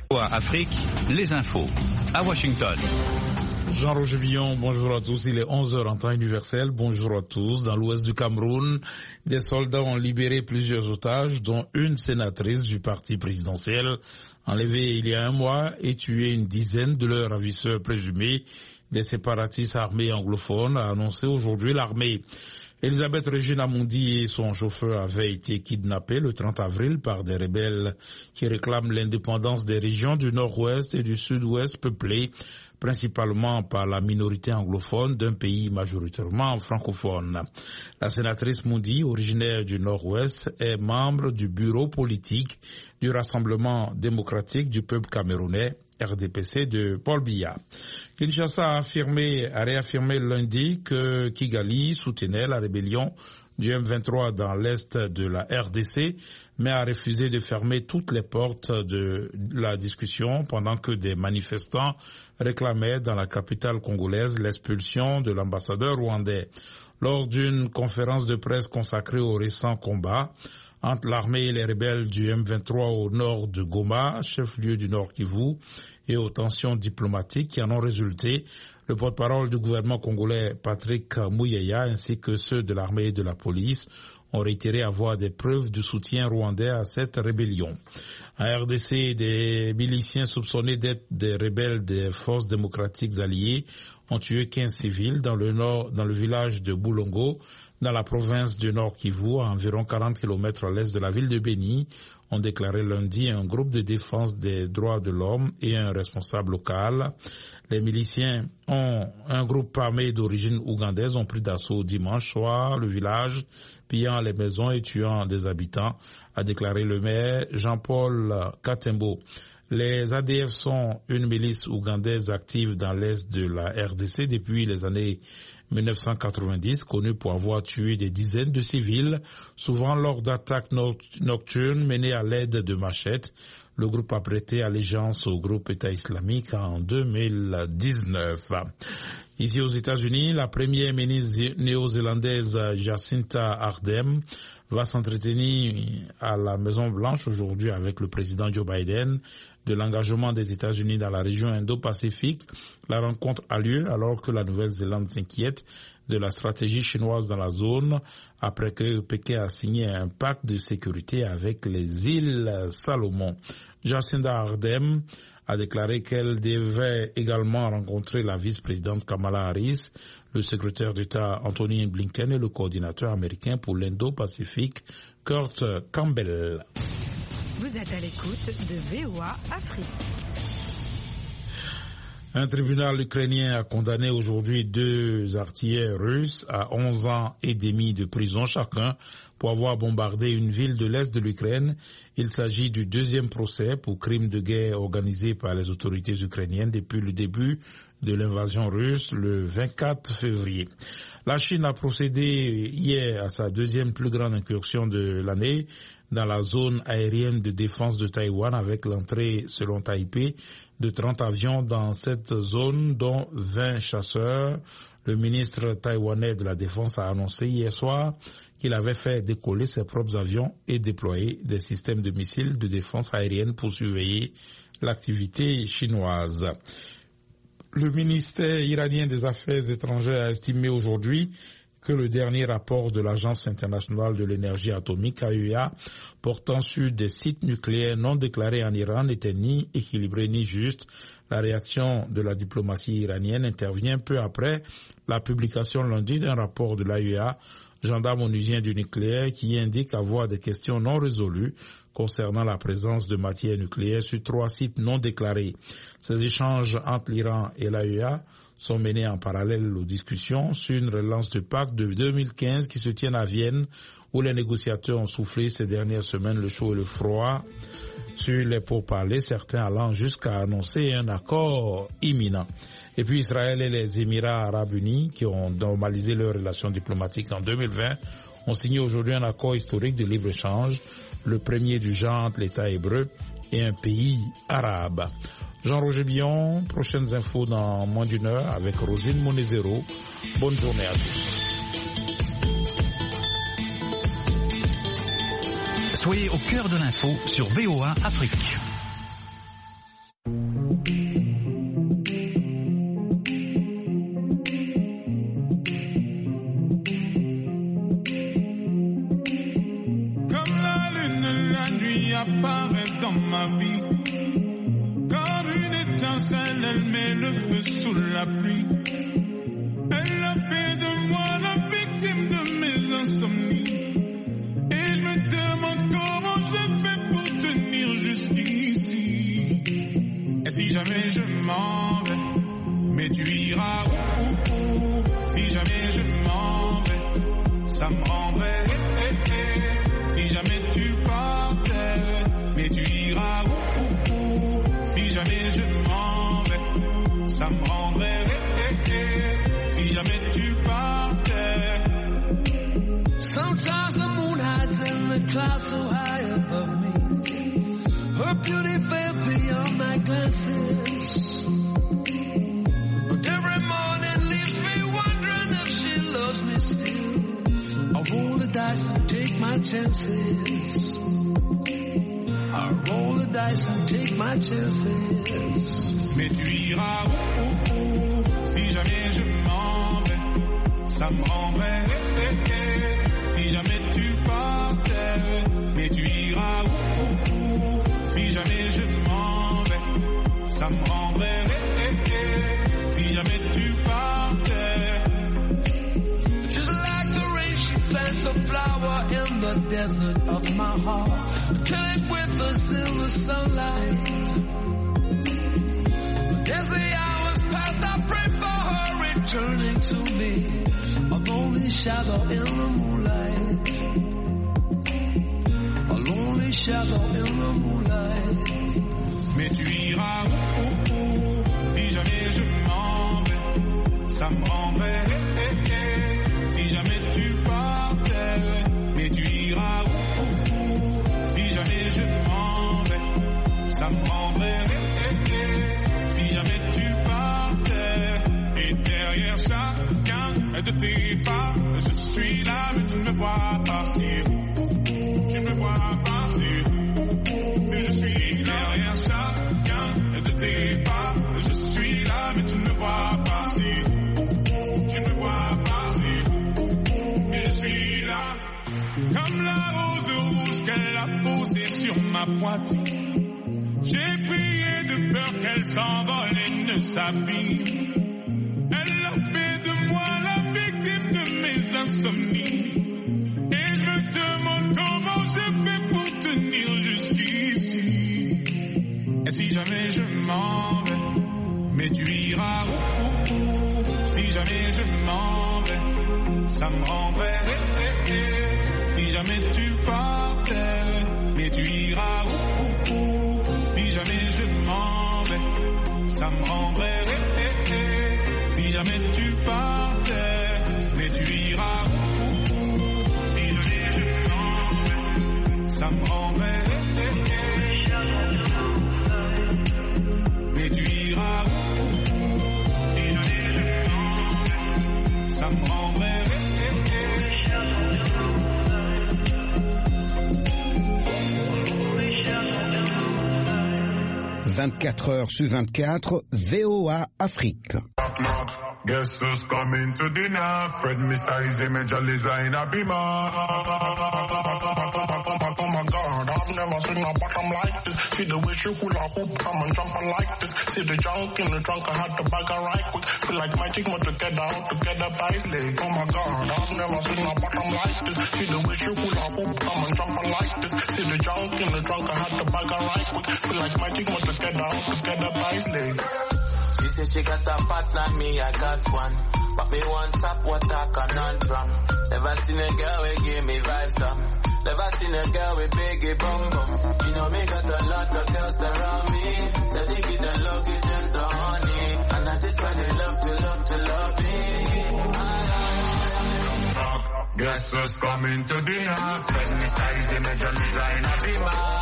Afrique, les infos. À Washington. Jean-Roger Villon, bonjour à tous. Il est 11h en temps universel. Bonjour à tous. Dans l'ouest du Cameroun, des soldats ont libéré plusieurs otages, dont une sénatrice du parti présidentiel, enlevée il y a un mois et tué une dizaine de leurs ravisseurs présumés. Des séparatistes armés anglophones, a annoncé aujourd'hui l'armée. Elisabeth Régine Amundi et son chauffeur avaient été kidnappés le 30 avril par des rebelles qui réclament l'indépendance des régions du nord-ouest et du sud-ouest peuplées principalement par la minorité anglophone d'un pays majoritairement francophone. La sénatrice Amundi, originaire du nord-ouest, est membre du bureau politique du Rassemblement démocratique du peuple camerounais, RDPC de Paul Biya. Kinshasa a réaffirmé lundi que Kigali soutenait la rébellion du M23 dans l'est de la RDC, mais a refusé de fermer toutes les portes de la discussion pendant que des manifestants réclamaient dans la capitale congolaise l'expulsion de l'ambassadeur rwandais. Lors d'une conférence de presse consacrée aux récents combats entre l'armée et les rebelles du M23 au nord de Goma, chef-lieu du Nord Kivu, et aux tensions diplomatiques qui en ont résulté, le porte-parole du gouvernement congolais Patrick Muyaya ainsi que ceux de l'armée et de la police ont réitéré avoir des preuves du soutien rwandais à cette rébellion. En RDC, des miliciens soupçonnés d'être des rebelles des forces démocratiques alliées ont tué 15 civils dans le village de Boulongo, dans la province du Nord Kivu, à environ 40 km à l'est de la ville de Beni, ont déclaré lundi un groupe de défense des droits de l'homme et un responsable local. Les miliciens un groupe armé d'origine ougandaise, ont pris d'assaut dimanche soir le village, pillant les maisons et tuant des habitants, a déclaré le maire Jean-Paul Katembo. Les ADF sont une milice ougandaise active dans l'est de la RDC depuis les années 1990, connue pour avoir tué des dizaines de civils, souvent lors d'attaques nocturnes menées à l'aide de machettes. Le groupe a prêté allégeance au groupe État islamique en 2019. Ici aux États-Unis, la première ministre néo-zélandaise Jacinta Ardern va s'entretenir à la Maison-Blanche aujourd'hui avec le président Joe Biden de l'engagement des États-Unis dans la région Indo-Pacifique. La rencontre a lieu alors que la Nouvelle-Zélande s'inquiète de la stratégie chinoise dans la zone après que Pékin a signé un pacte de sécurité avec les îles Salomon. Jacinda Ardern a déclaré qu'elle devait également rencontrer la vice-présidente Kamala Harris, le secrétaire d'État Anthony Blinken et le coordinateur américain pour l'Indo-Pacifique, Kurt Campbell. Vous êtes à l'écoute de VOA Afrique. Un tribunal ukrainien a condamné aujourd'hui 2 artilleurs russes à 11 ans et demi de prison chacun pour avoir bombardé une ville de l'Est de l'Ukraine. Il s'agit du 2e procès pour crime de guerre organisé par les autorités ukrainiennes depuis le début de l'invasion russe le 24 février. La Chine a procédé hier à sa 2e plus grande incursion de l'année dans la zone aérienne de défense de Taïwan avec l'entrée, selon Taipei, de 30 avions dans cette zone, dont 20 chasseurs. Le ministre taïwanais de la Défense a annoncé hier soir qu'il avait fait décoller ses propres avions et déployer des systèmes de missiles de défense aérienne pour surveiller l'activité chinoise. Le ministère iranien des Affaires étrangères a estimé aujourd'hui que le dernier rapport de l'Agence internationale de l'énergie atomique AEA portant sur des sites nucléaires non déclarés en Iran n'était ni équilibré ni juste. La réaction de la diplomatie iranienne intervient peu après la publication lundi d'un rapport de l'AEA, gendarme onusien du nucléaire, qui indique avoir des questions non résolues concernant la présence de matières nucléaires sur 3 sites non déclarés. Ces échanges entre l'Iran et l'AEA sont menés en parallèle aux discussions sur une relance du pacte de 2015 qui se tiennent à Vienne, où les négociateurs ont soufflé ces dernières semaines le chaud et le froid sur les pourparlers, certains allant jusqu'à annoncer un accord imminent. Et puis Israël et les Émirats arabes unis, qui ont normalisé leurs relations diplomatiques en 2020, ont signé aujourd'hui un accord historique de libre-échange, le premier du genre entre l'État hébreu et un pays arabe. Jean-Roger Billon, prochaines infos dans moins d'1 heure avec Rosine Monezero. Bonne journée à tous. Soyez au cœur de l'info sur VOA Afrique. nuit apparaît dans ma vie. Comme une étincelle, elle met le feu sous la pluie. Elle a fait de moi la victime de mes insomnies. Et je me demande comment je fais pour tenir jusqu'ici. Et si jamais je m'en vais, mais tu iras où? Si jamais je m'en vais, ça me rendrait. Si jamais tu partais, mais tu iras où? Si jamais je m'en vais, ça me rendrait. Si jamais tu partais. Sometimes the moon hides in the clouds so high above me. Her beauty fell beyond my glances. But every morning leaves me wondering if she loves me still. I roll the dice and take my chances. I roll the dice and take my chances. Mais tu iras où? Si jamais je m'en vais, ça me rendrait. Si jamais tu partais, mais tu iras où? Si jamais je m'en vais, ça me rendrait. Si jamais tu partais. Just like the rain, she plants a flower in the desert of my heart. Kill it with the silver sunlight. As the hours pass, I pray for her returning to me. A lonely shadow in the moonlight. A lonely shadow in the moonlight. Mais tu iras où? Si jamais je m'en vais, ça me rendrait. Si jamais tu partais, mais tu iras où? Si jamais je m'en vais, ça me rendrait. Si jamais tu partais, et derrière chacun de tes pas, je suis là, mais tu ne me vois pas. Tu me vois pas, mais je suis derrière chacun de tes pas, je suis là, mais tu ne me vois pas. Tu me vois pas, mais je suis là. Comme la rose rouge qu'elle a posée sur ma poitrine. J'ai prié de peur qu'elle s'envole et ne s'abîme. Elle a fait de moi la victime de mes insomnies. Et je me demande comment je fais pour tenir jusqu'ici. Et si jamais je m'en vais, mais tu iras où? Si jamais je m'en vais, ça me rendrait. Si jamais tu partais, mais tu iras où? Si jamais je m'en vais, ça me rendrait. Si jamais tu partais, mais tu iras où? Si jamais je m'en vais, ça me rendrait. Mais tu iras où? Si jamais je m'en vais, ça me rendrait. 24 heures sur 24, VOA Afrique. Guess who's coming to dinner? Fred Mr. Easy Major Designer Bima. Oh my God, I've never seen a bottom like this. See the way she hula hoop, come and jump like this. See the junk in the trunk, I had to bag her right quick. Feel like my chick more together, out together by slay. Oh my God, I've never seen a bottom like this. See the way she hula hoop, come and jump like this. See the junk in the trunk, I had to bag her right quick. Feel like my chick more together, out together by slay. She said she got a partner, me I got one. But me want top water conundrum. Never seen a girl who give me vibes some. Never seen a girl with biggie bum bum. You know me got a lot of girls around me. So they get the love, get them the honey. And that is why they love me. Guess who's coming to dinner? Fred Mr. Easy Major Designer Bima.